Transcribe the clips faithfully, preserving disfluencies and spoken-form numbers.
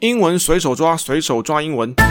英文随手抓，随手抓英文。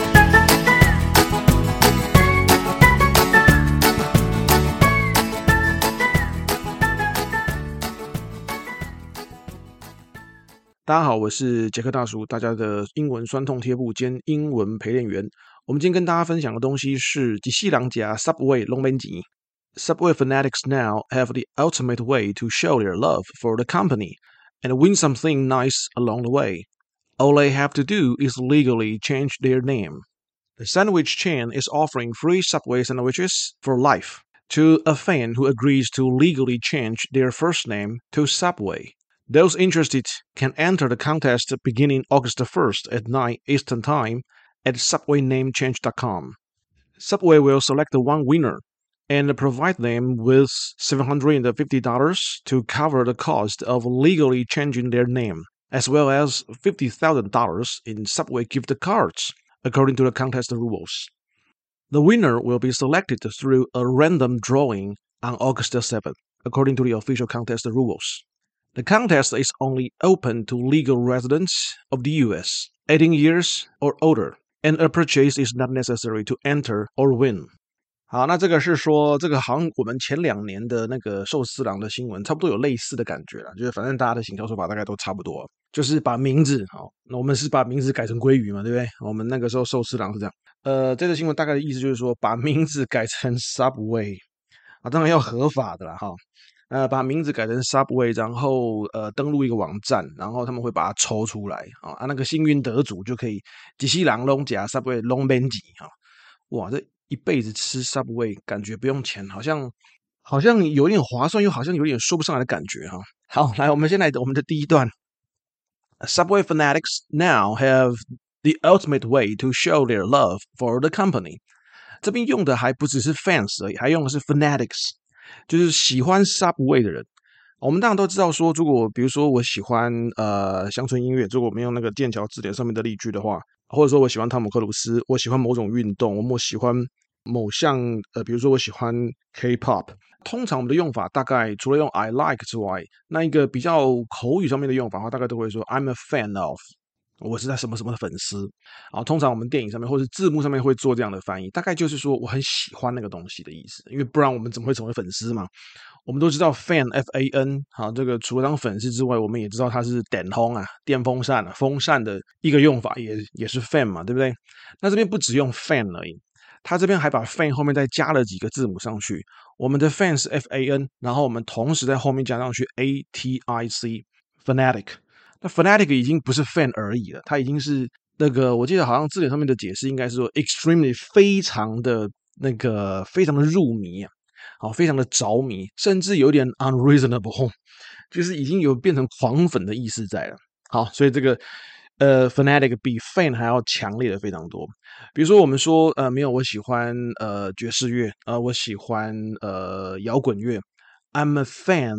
大家好，我是杰克大叔，大家的英文酸痛贴布兼英文陪练员。我们今天跟大家分享的东西是一世人吃 Subway 都免钱。Subway fanatics now have the ultimate way to show their love for the company and win something nice along the way. All they have to do is legally change their name. The sandwich chain is offering free Subway sandwiches for life to a fan who agrees to legally change their first name to Subway. Those interested can enter the contest beginning August first at nine Eastern Time at subway name change dot com. Subway will select one winner and provide them with seven hundred fifty dollars to cover the cost of legally changing their name, as well as fifty thousand dollars in Subway gift cards, according to the contest rules. The winner will be selected through a random drawing on August seventh, according to the official contest rules. The contest is only open to legal residents of the U S, eighteen years or older, and a purchase is not necessary to enter or win. 好，那这个是说，这个好像我们前两年的那个寿司郎的新闻，差不多有类似的感觉啦，就是反正大家的行销手法大概都差不多，就是把名字，好，那我们是把名字改成鲑鱼嘛，对不对？我们那个时候寿司郎是这样。呃，这个新闻大概的意思就是说，把名字改成 Subway， 啊，当然要合法的啦，哈。呃，把名字改成 Subway， 然后呃登录一个网站，然后他们会把它抽出来啊，啊那个幸运得主就可以一世人都吃 Subway 都免钱啊！哇，这一辈子吃 Subway 感觉不用钱，好像好像有点划算，又好像有点说不上来的感觉哈。好，来我们先来我们的第一段。Subway fanatics now have the ultimate way to show their love for the company。这边用的还不只是 fans 而已，还用的是 fanatics。就是喜欢 Subway 的人，我们当然都知道说，如果比如说我喜欢呃乡村音乐，如果我们用那个剑桥字典上面的例句的话，或者说我喜欢汤姆克鲁斯，我喜欢某种运动，我喜欢某项呃，比如说我喜欢 K-pop， 通常我们的用法大概除了用 I like 之外，那一个比较口语上面的用法的话，大概都会说 I'm a fan of。我是在什么什么的粉丝啊，通常我们电影上面或是字幕上面会做这样的翻译，大概就是说我很喜欢那个东西的意思，因为不然我们怎么会成为粉丝嘛？我们都知道 fan F A N 好，这个除了当粉丝之外，我们也知道它是电风啊，电风扇啊，风扇的一个用法也也是 fan 嘛，对不对？那这边不只用 fan 而已，它这边还把 fan 后面再加了几个字母上去，我们的 fan 是 F A N， 然后我们同时在后面加上去 A T I C fanatic。那 fanatic 已经不是 fan 而已了，它已经是那个，我记得好像字典上面的解释应该是说 extremely 非常的那个非常的入迷啊，好，非常的着迷，甚至有点 unreasonable， 就是已经有变成狂粉的意思在了。好，所以这个呃 fanatic 比 fan 还要强烈的非常多。比如说我们说呃没有，我喜欢呃爵士乐，呃我喜欢呃摇滚乐 ，I'm a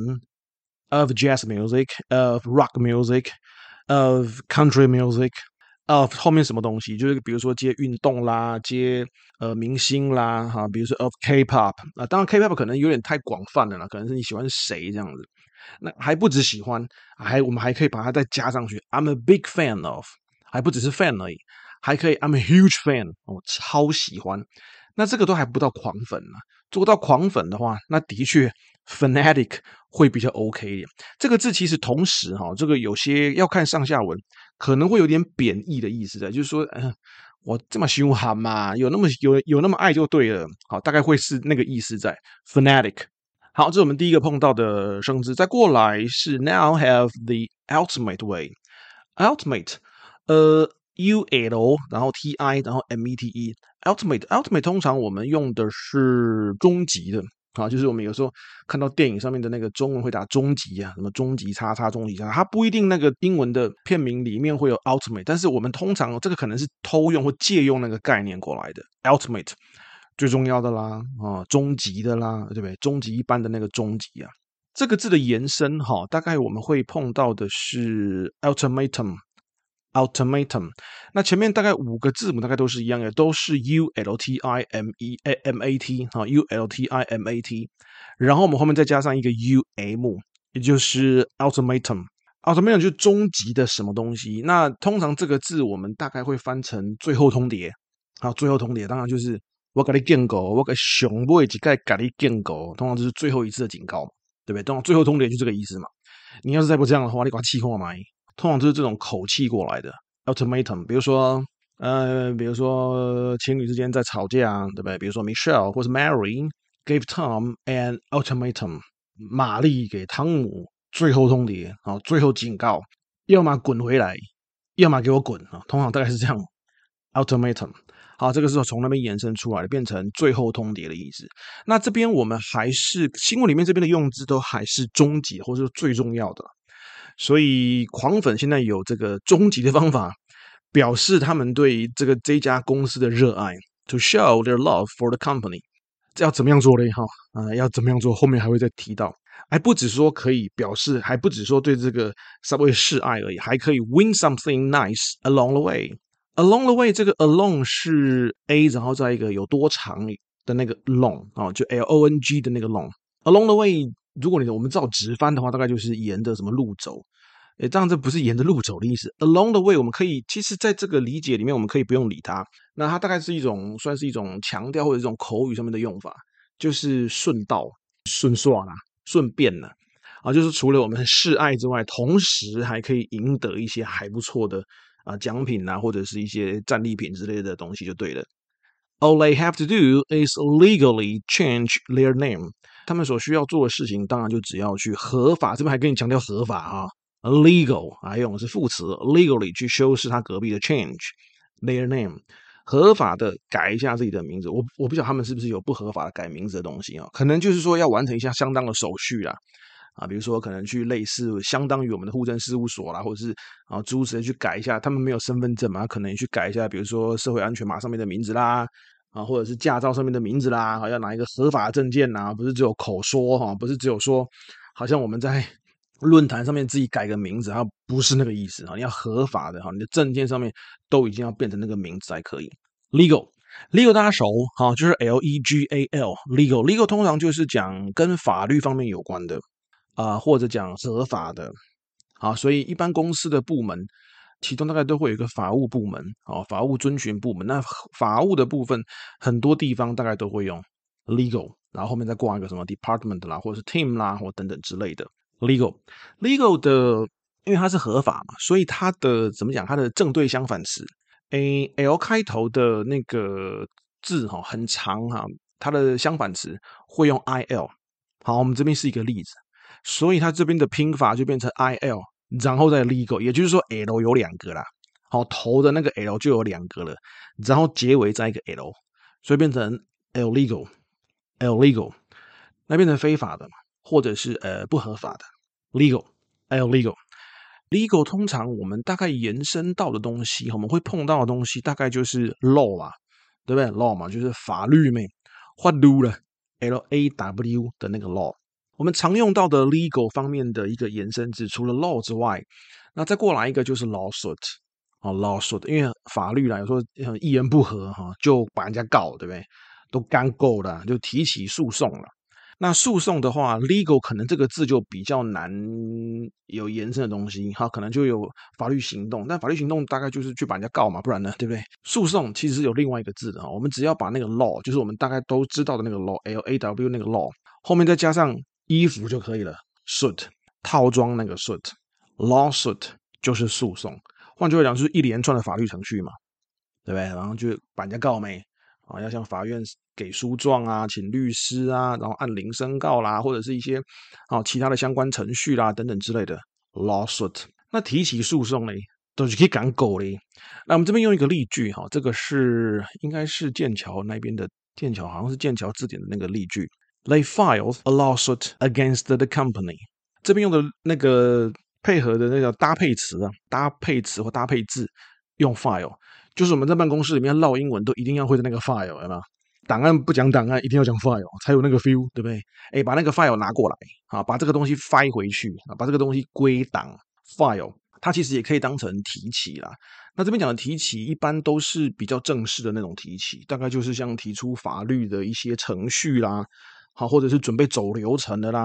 fan。of jazz music, of rock music, of country music, of 后面什么东西，就是比如说接运动啦，接呃明星啦，哈，比如说 of K-pop 啊，当然 K-pop 可能有点太广泛了啦，可能是你喜欢谁这样子，那还不止喜欢，还我们还可以把它再加上去 ，I'm a big fan of， 还不只是 fan 而已，还可以 I'm a huge fan， 我、哦、超喜欢，那这个都还不到狂粉呢，做到狂粉的话，那的确。fanatic 会比较 OK 一点，这个字其实同时哈，这个有些要看上下文，可能会有点贬义的意思的，就是说，嗯、呃，我这么凶悍嘛，有那么有有那么爱就对了，好，大概会是那个意思在 fanatic。好，这是我们第一个碰到的生字，再过来是 now have the ultimate way，ultimate， 呃 U L 然后 T I 然后 M E T E，ultimate ultimate 通常我们用的是终极的。好，就是我们有时候看到电影上面的那个中文会打终极啊，什么终极叉叉终极叉，它不一定那个英文的片名里面会有 ultimate， 但是我们通常这个可能是偷用或借用那个概念过来的 ultimate 最重要的啦，啊，终极的啦，对不对？终极一般的那个终极啊，这个字的延伸哈，大概我们会碰到的是 ultimatum。ultimatum， 那前面大概五个字母大概都是一样的，都是 U L T I M E M A T 啊 ，U L T I M A T， 然后我们后面再加上一个 U M， 也就是 ultimatum。 Ultimatum 就是终极的什么东西。那通常这个字我们大概会翻成最后通牒。好，最后通牒当然就是我跟你警告，我跟熊不会几盖跟你警告，通常就是最后一次的警告，对不对？通常最后通牒就这个意思嘛。你要是再不这样的话，你把气化埋，通常就是这种口气过来的 ultimatum。比如说，呃，比如说情侣之间在吵架，对不对？比如说 Michelle 或是 Mary gave Tom an ultimatum， 玛丽给汤姆最后通牒啊，最后警告，要么滚回来，要么给我滚啊。通常大概是这样 ultimatum。好，这个是从那边延伸出来的，变成最后通牒的意思。那这边我们还是新闻里面这边的用字都还是终极或者是最重要的，所以狂粉现在有这个终极的方法，表示他们对这个这家公司的热爱 ，to show their love for the company。这要怎么样做嘞？哈，啊，要怎么样做？后面还会再提到。还不只说可以表示，还不只说对这个 Subway 示爱而已，还可以 win something nice along the way。Along the way 这个 along 是 a 然后再一个有多长的那个 long 啊，就 l o n g 的那个 long。Along the way 如果你我们照直翻的话，大概就是沿着什么路走。诶，当然这不是沿着路走的意思。Along the way 我们可以，其实在这个理解里面，我们可以不用理它。那它大概是一种算是一种强调或者一种口语上面的用法，就是顺道、顺耍啦、顺便啦。啊，就是除了我们示爱之外，同时还可以赢得一些还不错的啊奖品啊，或者是一些战利品之类的东西就对了。All they have to do is legally change their name。他们所需要做的事情，当然就只要去合法，这边还跟你强调合法啊 ，legal 还用的是副词 ，legally 去修饰他隔壁的 change their name， 合法的改一下自己的名字。我我不晓得他们是不是有不合法的改名字的东西啊？可能就是说要完成一下相当的手续啦。啊，比如说可能去类似相当于我们的户政事务所啦，或者是啊诸如此类去改一下，他们没有身份证嘛，可能去改一下，比如说社会安全码上面的名字啦，啊或者是驾照上面的名字啦，啊要拿一个合法的证件呐，不是只有口说哈，不是只有说，好像我们在论坛上面自己改个名字，它不是那个意思啊，你要合法的哈，你的证件上面都已经要变成那个名字才可以。Legal。legal 大家熟哈，就是 L E G A L legal legal 通常就是讲跟法律方面有关的。啊、呃，或者讲合法的，好，所以一般公司的部门，其中大概都会有一个法务部门，哦，法务遵循部门。那法务的部分，很多地方大概都会用 legal， 然后后面再挂一个什么 department 啦，或者是 team 啦，或等等之类的 legal。legal 的，因为它是合法嘛，所以它的怎么讲？它的正对相反词，a l 开头的那个字哈、哦、很长哈、啊，它的相反词会用 il。好，我们这边是一个例子。所以它这边的拼法就变成 I L， 然后再 legal， 也就是说 L 有两个啦，好，头的那个 L 就有两个了，然后结尾再一个 L， 所以变成 illegal，L legal， 那变成非法的，或者是呃不合法的 legal，L legal，legal 通常我们大概延伸到的东西，我们会碰到的东西大概就是 law 嘛，对不对 ？law 嘛就是法律嘛，法律了 ，L A W 的那个 law。我们常用到的 legal 方面的一个延伸字，除了 law 之外，那再过来一个就是 lawsuit 啊 lawsuit， 因为法律啦，有时候一言不合哈，就把人家告，对不对？都干够了，就提起诉讼了。那诉讼的话 ，legal 可能这个字就比较难有延伸的东西，哈，可能就有法律行动，但法律行动大概就是去把人家告嘛，不然呢，对不对？诉讼其实是有另外一个字的，我们只要把那个 law， 就是我们大概都知道的那个 law，L A W 那个 law， 后面再加上衣服就可以了 ，suit 套装那个 suit，lawsuit 就是诉讼，换句话讲就是一连串的法律程序嘛，对不对？然后就把人家告没。啊，要向法院给诉状啊，请律师啊，然后按铃申告啦，或者是一些啊其他的相关程序啦等等之类的 lawsuit。那提起诉讼嘞，都是可以赶狗嘞。那我们这边用一个例句哈，这个是应该是剑桥那边的剑桥，好像是剑桥字典的那个例句。They filed a lawsuit against the company。这边用的那个配合的那个搭配词啊，搭配词或搭配字用 file。就是我们在办公室里面唠英文都一定要会的那个 file， 有没有？档案不讲档案，一定要讲 file 才有那个 feel， 对不对？哎，把那个 file 拿过来啊，把这个东西 file 回去啊，把这个东西归档 file， 它其实也可以当成提起啦。那这边讲的提起一般都是比较正式的那种提起，大概就是像提出法律的一些程序啦，好，或者是准备走流程的啦，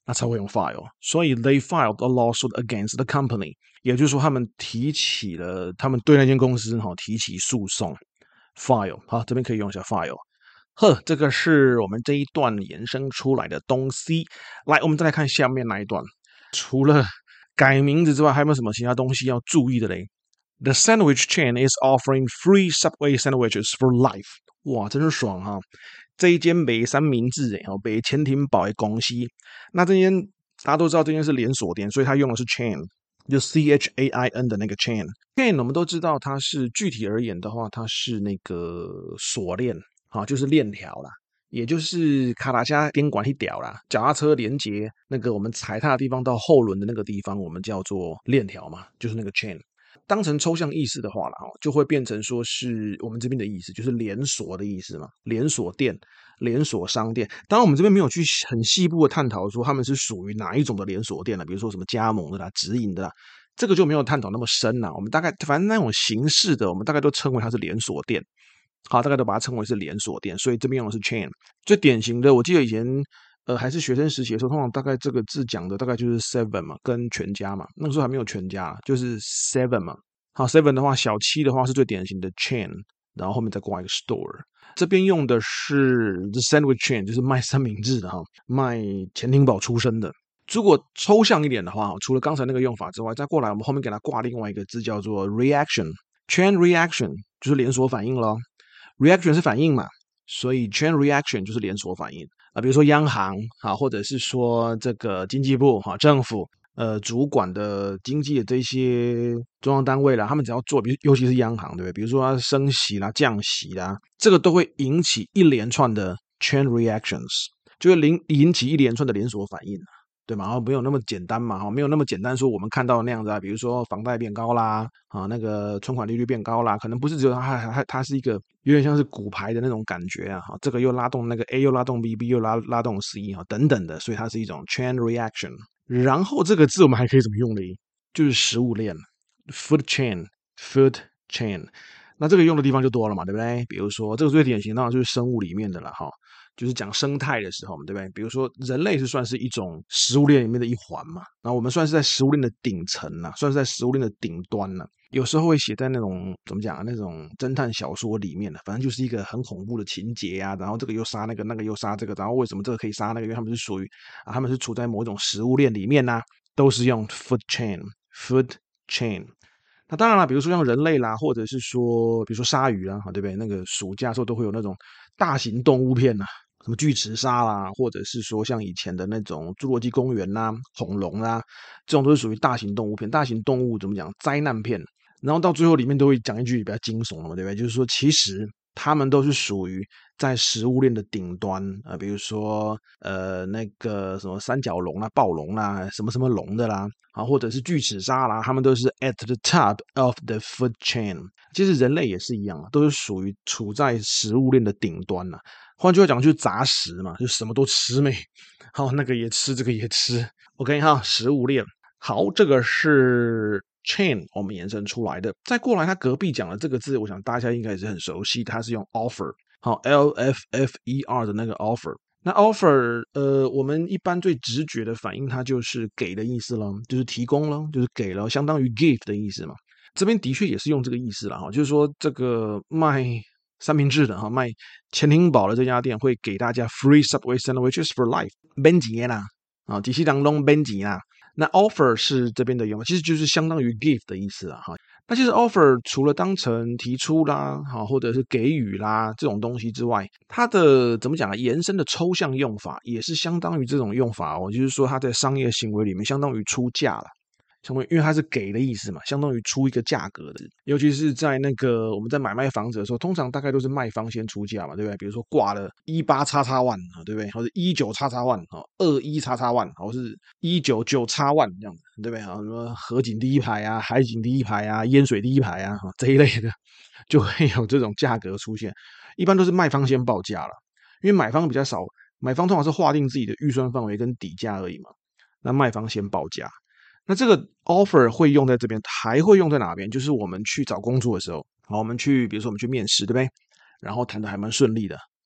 那才会用 file。所以 they filed a lawsuit against the company， 也就是说他们提起了他们对那间公司哈提起诉讼。file 好，这边可以用一下 file。呵，这个是我们这一段延伸出来的东西。来，我们再来看下面那一段。除了改名字之外，还有没有什么其他东西要注意的嘞？The sandwich chain is offering free Subway sandwiches for life。哇，真是爽哈！这一间北三明治诶，北潜艇堡的公司，那这间大家都知道这间是连锁店，所以它用的是 chain， 就 C H A I N 的那个 chain。chain 我们都知道它是具体而言的话，它是那个锁链，好，就是链条啦。也就是卡达加边管一条啦，脚踏车连接那个我们踩踏的地方到后轮的那个地方，我们叫做链条嘛，就是那个 chain。当成抽象意思的话啦，就会变成说是我们这边的意思，就是连锁的意思嘛，连锁店、连锁商店。当然，我们这边没有去很细部的探讨说他们是属于哪一种的连锁店了，比如说什么加盟的啦、直营的啦，这个就没有探讨那么深啦。我们大概反正那种形式的，我们大概都称为它是连锁店。好，大概都把它称为是连锁店，所以这边用的是 chain。最典型的，我记得以前呃还是学生时期的时候，通常大概这个字讲的大概就是 seven 嘛，跟全家嘛，那个时候还没有全家，就是 seven 嘛。好 ，seven 的话，小七的话是最典型的 chain， 然后后面再挂一个 store。这边用的是 the sandwich chain， 就是卖三明治的哈，卖潜艇堡出身的。如果抽象一点的话，除了刚才那个用法之外，再过来我们后面给它挂另外一个字叫做 reaction。chain reaction 就是连锁反应咯。reaction 是反应嘛，所以 chain reaction 就是连锁反应啊。比如说央行啊，或者是说这个经济部哈，政府呃主管的经济的这些中央单位啦，他们只要做，比如尤其是央行，对不对？比如说它升息啦、降息啦，这个都会引起一连串的 chain reactions， 就会引引起一连串的连锁反应。对嘛？然后没有那么简单嘛，哈，没有那么简单说我们看到那样子啊，比如说房贷变高啦，啊，那个存款利率变高啦，可能不是只有它，它它是一个有点像是骨牌的那种感觉啊，哈，这个又拉动那个 A 又拉动 B，B 又拉拉动 C 啊，等等的，所以它是一种 chain reaction。然后这个字我们还可以怎么用呢？就是食物链 ，food chain，food chain。那这个用的地方就多了嘛，对不对？比如说这个最典型当然就是生物里面的了，哈。就是讲生态的时候，对不对？比如说人类是算是一种食物链里面的一环嘛，然后我们算是在食物链的顶层呐，算是在食物链的顶端呐。有时候会写在那种怎么讲啊，那种侦探小说里面的，反正就是一个很恐怖的情节啊，然后这个又杀那个，那个又杀这个，然后为什么这个可以杀那个？因为他们是属于啊，他们是处在某一种食物链里面呐、啊，都是用 food chain，food chain。那当然了，比如说像人类啦，或者是说，比如说鲨鱼啦，对不对？那个暑假的时候都会有那种大型动物片呐、啊，什么巨齿鲨啦，或者是说像以前的那种侏罗纪公园啦、恐龙啦，这种都是属于大型动物片。大型动物怎么讲？灾难片。然后到最后里面都会讲一句比较惊悚的嘛，对不对？就是说，其实他们都是属于在食物链的顶端啊、呃，比如说呃那个什么三角龙啦、暴龙啦、什么什么龙的啦，啊，或者是巨齿鲨啦，他们都是 at the top of the food chain。其实人类也是一样啊，都是属于处在食物链的顶端呐、啊。换句话讲，就是杂食嘛，就什么都吃没，好，那个也吃，这个也吃。OK 哈，食物链。好，这个是 chain 我们延伸出来的。再过来，它隔壁讲的这个字，我想大家应该也是很熟悉，它是用 offer， 好 ，L F F E R 的那个 offer。那 offer， 呃，我们一般最直觉的反应，它就是给的意思了，就是提供了，就是给了，相当于 give 的意思嘛。这边的确也是用这个意思了哈，就是说这个卖三明治的哈，卖潜艇堡的这家店会给大家 free Subway sandwiches for life， 免钱啦，啊，底细当中免钱啦。那 offer 是这边的用法，其实就是相当于 give 的意思啊哈。那其实 offer 除了当成提出啦，好或者是给予啦这种东西之外，它的怎么讲啊？延伸的抽象用法也是相当于这种用法哦，就是说它在商业行为里面相当于出价了。相当于因为它是给的意思嘛，相当于出一个价格的，尤其是在那个我们在买卖房子的时候，通常大概都是卖方先出价嘛，对不对？比如说挂了一八叉叉万啊，对不对？或者一九叉叉万啊，二一叉叉万，或是一九九叉万这样子，对不对？啊，什么河景第一排啊，海景第一排啊，淹水第一排啊，这一类的就会有这种价格出现。一般都是卖方先报价了，因为买方比较少，买方通常是划定自己的预算范围跟底价而已嘛，那卖方先报价。那这个 offer 会用在这边，还会用在哪边？就是我们去找工作的时候，好，我们去，比如说我们去面试，对不对？然后谈的还蛮顺利的，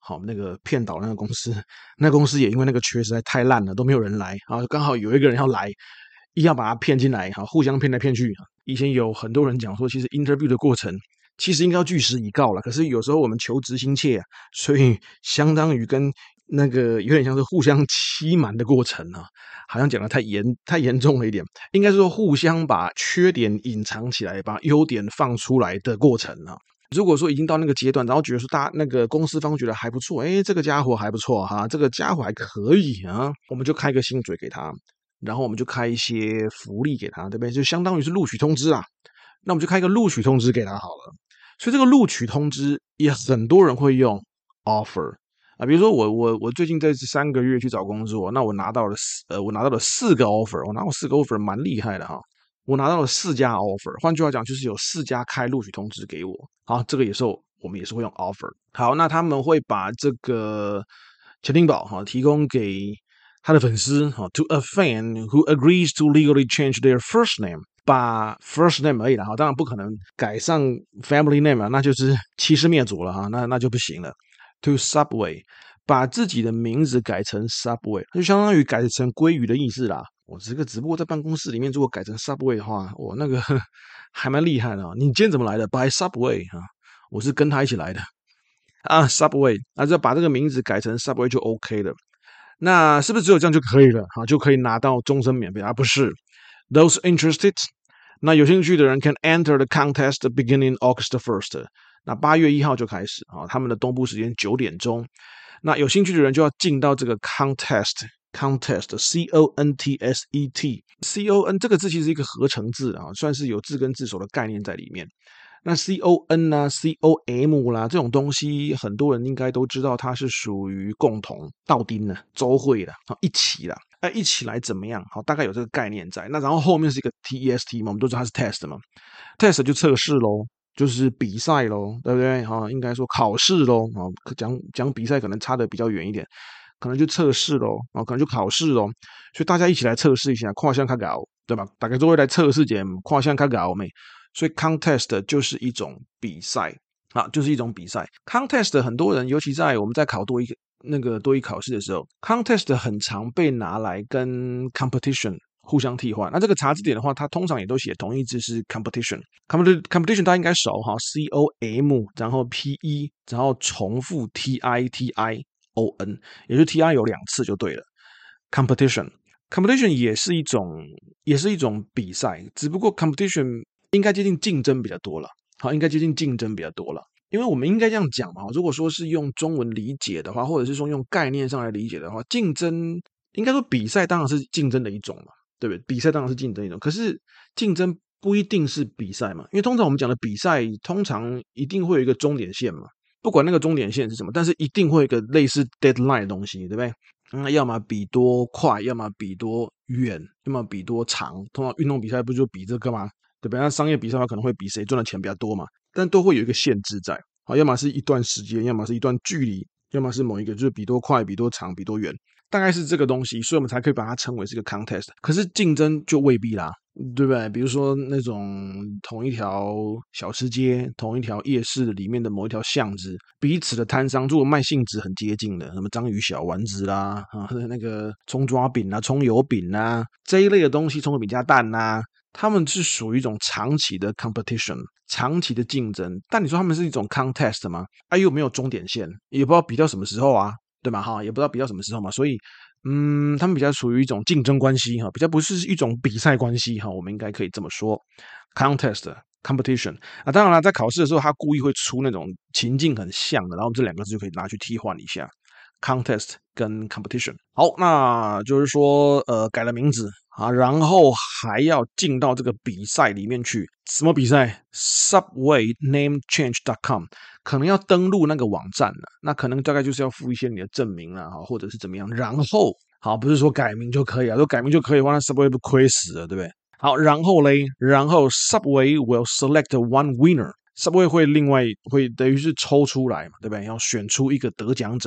好，那个骗倒那个公司，那公司也因为那个缺实在太烂了，都没有人来，然后刚好有一个人要来，一要把他骗进来，哈，互相骗来骗去。以前有很多人讲说，其实 interview 的过程其实应该要据实以告了，可是有时候我们求职心切啊，所以相当于跟那个有点像是互相欺瞒的过程啊，好像讲的太严太严重了一点，应该是说互相把缺点隐藏起来，把优点放出来的过程啊。如果说已经到那个阶段，然后觉得说大那个公司方觉得还不错，哎，这个家伙还不错哈，这个家伙还可以啊，我们就开个薪水给他，然后我们就开一些福利给他，对不对？就相当于是录取通知啦。那我们就开一个录取通知给他好了。所以这个录取通知也很多人会用 offer 啊，比如说我我我最近这三个月去找工作，那我拿到了四呃我拿到了四个 offer，我拿到四个 offer 蛮厉害的哈。我拿到了四家 offer， 换句话讲就是有四家开录取通知给我。好，这个也是我们也是会用 offer。好，那他们会把这个钱丁宝哈提供给他的粉丝哈 ，to a fan who agrees to legally change their first name， 把 first name 而已了哈，当然不可能改上 family name 啊，那就是欺师灭祖了哈，那那就不行了。to Subway， 把自己的名字改成 Subway， 就相当于改成鲑鱼的意思啦。我这个只不过在办公室里面，如果改成 Subway 的话，我那个还蛮厉害的。你今天怎么来的 ？By Subway 啊，我是跟他一起来的啊。Subway， 那就把这个名字改成 Subway 就 OK 了。那是不是只有这样就可以了啊？就可以拿到终身免费啊？不是 ，Those interested， 那有兴趣的人 can enter the contest beginning August first。那八月一号就开始啊，他们的东部时间九点钟。那有兴趣的人就要进到这个 contest。contest C O N T S E T C O N 这个字其实是一个合成字啊，算是有字根字首的概念在里面。那 C O N 啊 C O M 啦这种东西，很多人应该都知道，它是属于共同道丁的周会的一起啦，那一起来怎么样？好，大概有这个概念在。那然后后面是一个 T E S T 嘛，我们都知道它是 test 嘛 ，test 就测试咯。就是比赛咯，对不对？哈，应该说考试咯。啊，讲讲比赛可能差的比较远一点，可能就测试咯，啊，可能就考试咯。所以大家一起来测试一下，跨项看搞，对吧？大家都会来测试点跨项看搞没？所以 contest 就是一种比赛啊，就是一种比赛。contest 很多人，尤其在我们在考多一那个多一考试的时候 ，contest 很常被拿来跟 competition。互相替换，那这个查字典的话，它通常也都写同义字是 competition。competition 大家应该熟哈 ，C O M， 然后 P E， 然后重复 T I T I O N， 也就是 T I 有两次就对了。competition，competition 也是一种，也是一种比赛，只不过 competition 应该接近竞争比较多了，好，应该接近竞争比较多了。因为我们应该这样讲嘛，如果说是用中文理解的话，或者是说用概念上来理解的话，竞争应该说比赛当然是竞争的一种嘛。对不对？比赛当然是竞争一种，可是竞争不一定是比赛嘛，因为通常我们讲的比赛，通常一定会有一个终点线嘛，不管那个终点线是什么，但是一定会有一个类似 deadline 的东西，对不对？那要么比多快，要么比多远，要么比多长。通常运动比赛不就比这个吗？对不对？那商业比赛的话，可能会比谁赚的钱比较多嘛，但都会有一个限制在，好，要么是一段时间，要么是一段距离，要么是某一个就是比多快、比多长、比多远。大概是这个东西，所以我们才可以把它称为是个 contest。可是竞争就未必啦，对不对？比如说那种同一条小吃街、同一条夜市里面的某一条巷子，彼此的摊商如果卖性质很接近的，什么章鱼小丸子啦，啊，那个葱抓饼啊、葱油饼啊这一类的东西，葱油饼加蛋呐、啊，他们是属于一种长期的 competition， 长期的竞争。但你说他们是一种 contest 吗？啊，又没有终点线，也不知道比到什么时候啊。对吧？哈，也不知道比较什么时候嘛，所以，嗯，他们比较属于一种竞争关系哈，比较不是一种比赛关系哈，我们应该可以这么说 ，contest competition 啊，当然了，在考试的时候，他故意会出那种情境很像的，然后这两个字就可以拿去替换一下 ，contest 跟 competition。好，那就是说，呃，改了名字啊，然后还要进到这个比赛里面去，什么比赛 ？Subway Name Change dot com。可能要登录那个网站了，那可能大概就是要附一些你的证明啦，或者是怎么样。然后，好，不是说改名就可以啊，说改名就可以的话，那 Subway 不亏死了，对不对？好，然后嘞，然后 Subway will select one winner，Subway 会另外会等于是抽出来嘛，对不对？要选出一个得奖者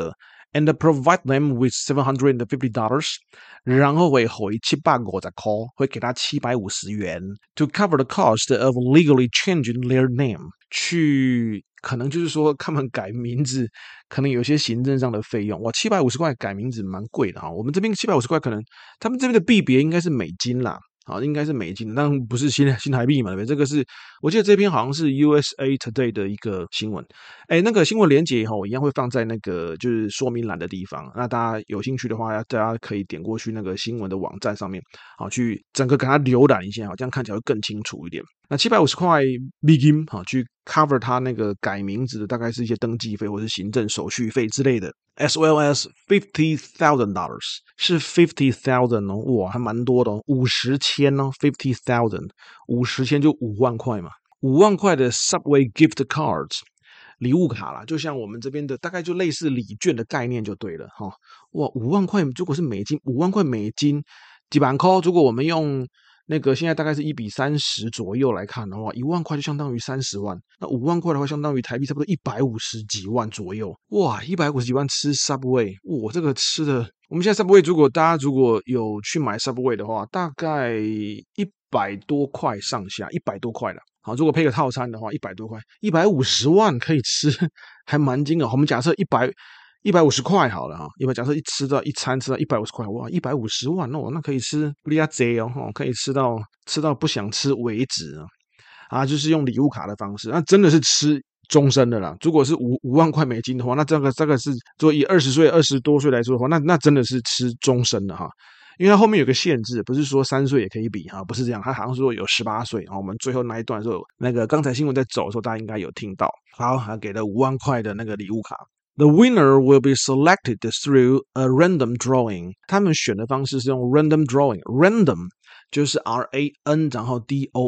and provide them with seven hundred fifty dollars， 然后会回七百五十块，会给他七百五十元 to cover the cost of legally changing their name， 去可能就是说他们改名字，可能有些行政上的费用。哇，七百五十块改名字蛮贵的哈。我们这边七百五十块，可能他们这边的币别应该是美金啦。好，应该是美金，但不是新新台币嘛？对不对？这个是我记得这篇好像是 U S A Today 的一个新闻。哎，那个新闻连结以后，我一样会放在那个就是说明栏的地方。那大家有兴趣的话，大家可以点过去那个新闻的网站上面，好去整个给它浏览一下，好，这样看起来会更清楚一点。那七百五十块美金，好去 cover 它那个改名字的，大概是一些登记费或是行政手续费之类的。As well as fifty thousand dollars， 是 fifty thousand 哦，哇，还蛮多的哦，五十千哦 ，fifty thousand， 五十千就五万块嘛，五万块的 Subway gift cards， 礼物卡啦，就像我们这边的大概就类似礼券的概念就对了哈、哦。哇，五万块如果是美金，五万块美金几万块，如果我们用那个现在大概是一比三十左右来看的话，一万块就相当于三十万，那五万块的话相当于台币差不多一百五十几万左右。哇，一百五十几万吃 Subway， 哇，这个吃的，我们现在 Subway 如果大家如果有去买 Subway 的话，大概一百多块上下，一百多块了。好，如果配个套餐的话，一百多块，一百五十万可以吃，还蛮惊的。我们假设一百。一百五十块好了哈，因为假设一吃到一餐吃到一百五十块，哇，一百五十万哦，那可以吃利亚贼哦，可以吃到吃到不想吃为止啊，啊，就是用礼物卡的方式，那真的是吃终身的啦。如果是五五万块美金的话，那这个这个是做以二十岁二十多岁来说的话，那那真的是吃终身的哈。因为它后面有个限制，不是说三岁也可以比哈，不是这样，它好像说有十八岁啊。我们最后那一段的时候，那个刚才新闻在走的时候，大家应该有听到。好，还给了五万块的那个礼物卡。The winner will be selected through a random drawing。他们选的方式是用 random drawing，random 就是 R A N 然后 D O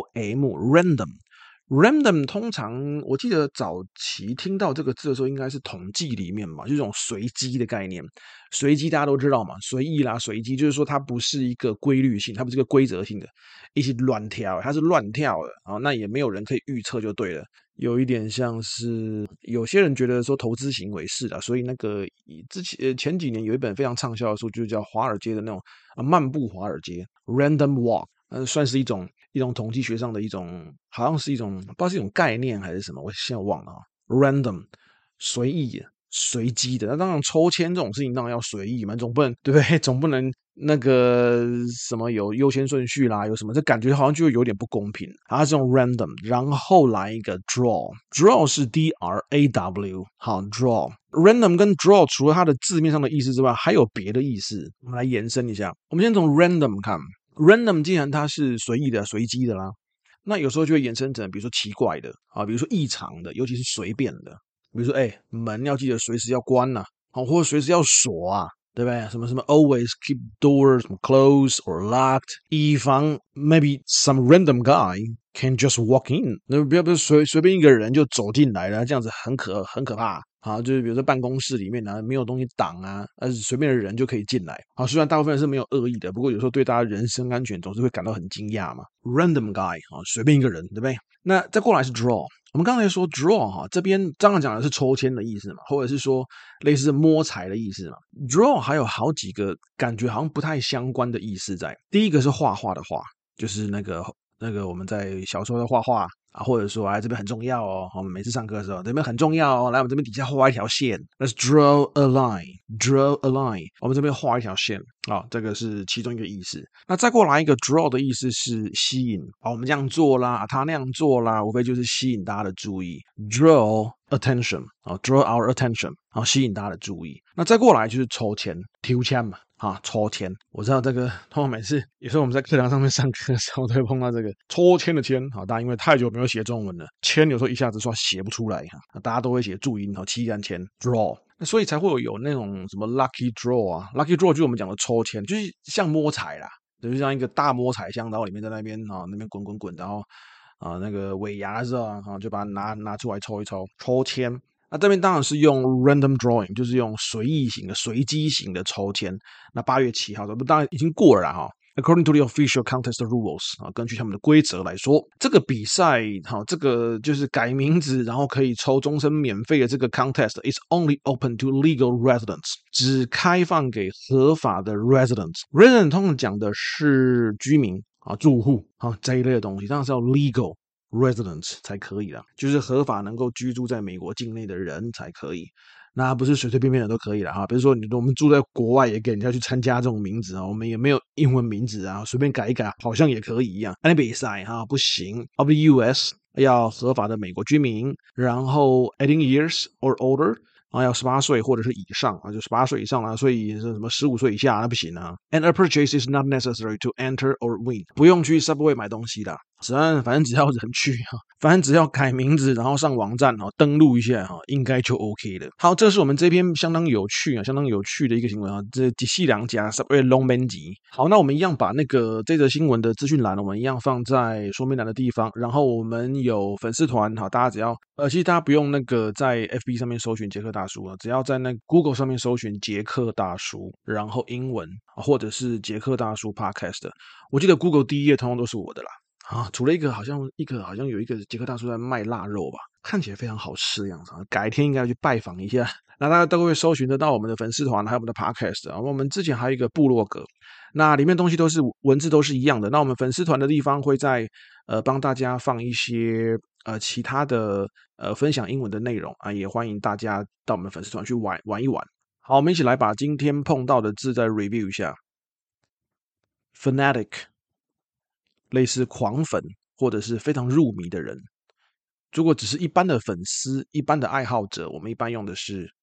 M，random。random 通常我记得早期听到这个字的时候，应该是统计里面嘛，就是这种随机的概念。随机大家都知道嘛，随意啦，随机就是说它不是一个规律性，它不是一个规则性的，一起乱跳，它是乱跳的啊，那也没有人可以预测就对了。有一点像是有些人觉得说投资行为是的，所以那个之前前几年有一本非常畅销的书，就叫华尔街的那种啊漫步华尔街 （Random Walk），呃，算是一种一种统计学上的一种，好像是一种不知道是一种概念还是什么，我现在忘了啊。Random 随意随机的，那当然抽签这种事情当然要随意嘛，总不能对不对？总不能那个什么有优先顺序啦，有什么这感觉好像就有点不公平。它是用 random， 然后来一个 draw，draw 是 D R A W， 好 draw。random 跟 draw 除了它的字面上的意思之外，还有别的意思。我们来延伸一下，我们先从 random 看 ，random 既然它是随意的、随机的啦，那有时候就会衍生成比如说奇怪的啊，比如说异常的，尤其是随便的。比如说，哎，门要记得随时要关呐、啊，好，或者随时要锁啊，对不对？什么什么 always keep doors closed or locked， 以防 maybe some random guy can just walk in， 那不要不是随随便一个人就走进来了，这样子很可很可怕。好，就是比如说办公室里面呢、啊，没有东西挡啊，而是随便的人就可以进来。好，虽然大部分人是没有恶意的，不过有时候对大家人身安全总是会感到很惊讶嘛。Random guy 啊，随便一个人，对不对？那再过来是 draw。我们刚才说 draw 哈，这边刚刚讲的是抽签的意思嘛，或者是说类似摸彩的意思嘛。draw 还有好几个感觉好像不太相关的意思在。第一个是画画的画，就是那个那个我们在小时候的画画啊，或者说啊这边很重要哦，我们每次上课的时候这边很重要哦，来我们这边底下画一条线 ，Let's draw a line，draw a line， 我们这边画一条线啊、哦，这个是其中一个意思。那再过来一个 draw 的意思是吸引啊、哦，我们这样做啦，他那样做啦，无非就是吸引大家的注意 ，draw attention 啊、哦、，draw our attention 然后吸引大家的注意。那再过来就是抽签，抽签嘛。啊，抽签，我知道这个，通常每次有时候我们在课堂上面上课的时候，都会碰到这个抽签的签。好，大家因为太久没有写中文了，签有时候一下子说写不出来哈，大家都会写注音，哈，七干签 draw， 那所以才会有有那种什么 lucky draw 啊 ，lucky draw 就是我们讲的抽签，就是像摸彩啦，就是像一个大摸彩箱，然后里面在那边啊那边滚滚滚，然后啊那个尾牙是吧，啊就把它拿拿出来抽一抽，抽签。那这边当然是用 random drawing， 就是用随意型的、随机型的抽签。那八月七号，不当然已经过了啦哈。 According to the official contest rules 啊，根据他们的规则来说，这个比赛哈，这个就是改名字，然后可以抽终身免费的这个 contest is only open to legal residents， 只开放给合法的 residents。resident 通常讲的是居民啊、住户啊这一类的东西，当然是要 legal residents 才可以啦，就是合法能够居住在美国境内的人才可以。那不是随随便便的都可以了哈，比如说你我们住在国外也给人家去参加这种名字啊，我们也没有英文名字啊，随便改一改好像也可以一样。那比赛哈不行 ，of the U S 要合法的美国居民，然后eighteen years or older。啊，要十八岁或者是以上啊，就十八岁以上啦，所以是什么十五岁以下那不行啊。And a purchase is not necessary to enter or win， 不用去 Subway 买东西的，只要反正只要人去哈，反正只要改名字，然后上网站哈，登录一下哈，应该就 OK 了。好，这是我们这篇相当有趣啊，相当有趣的一个新闻啊，这第四两家 Subway Long Man 集。好，那我们一样把那个这则新闻的资讯栏，我们一样放在说明栏的地方，然后我们有粉丝团，好，大家只要呃，其实大家不用那个在 F B 上面搜寻杰克大叔啊，只要在那 Google 上面搜寻杰克大叔，然后英文或者是杰克大叔 Podcast， 我记得 Google 第一页通通都是我的啦。啊，除了一个好像一个好像有一个杰克大叔在卖腊肉吧，看起来非常好吃的样子，改天应该要去拜访一下。那大家都会搜寻得到我们的粉丝团，还有我们的 podcast 啊。我们之前还有一个部落格，那里面东西都是文字都是一样的。那我们粉丝团的地方会在呃帮大家放一些呃其他的呃分享英文的内容啊，也欢迎大家到我们粉丝团去玩玩一玩。好，我们一起来把今天碰到的字再 review 一下 ，fanatic。类似狂粉或者是非常入迷的人。如果只是一般的粉丝、一般的爱好者，我们一般用的是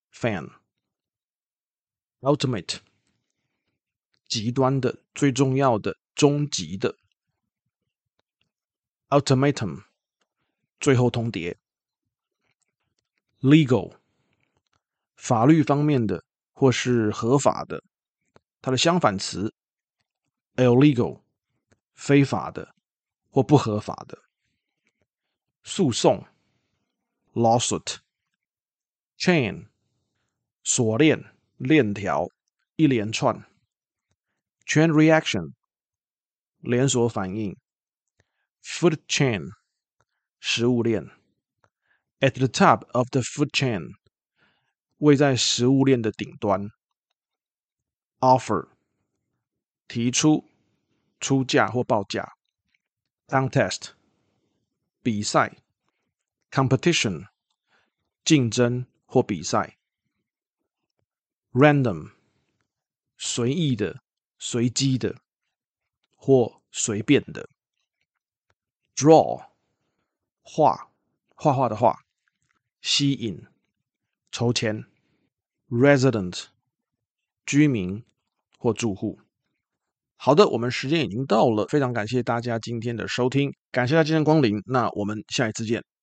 fan。ultimate 极端的、最重要的、终极的。ultimatum 最后通牒。legal 法律方面的或是合法的，它的相反词 illegal 非法的或不合法的。诉讼 lawsuit。chain 锁链、链条、一连串。chain reaction 连锁反应。food chain 食物链。at the top of the food chain 位在食物链的顶端。offer 提出、出价或报价。contest 比赛。competition 竞争或比赛。random 随意的、随机的或随便的。draw 画画画的画。吸引筹钱。resident 居民或住户。好的，我们时间已经到了，非常感谢大家今天的收听，感谢大家今天光临，那我们下一次见。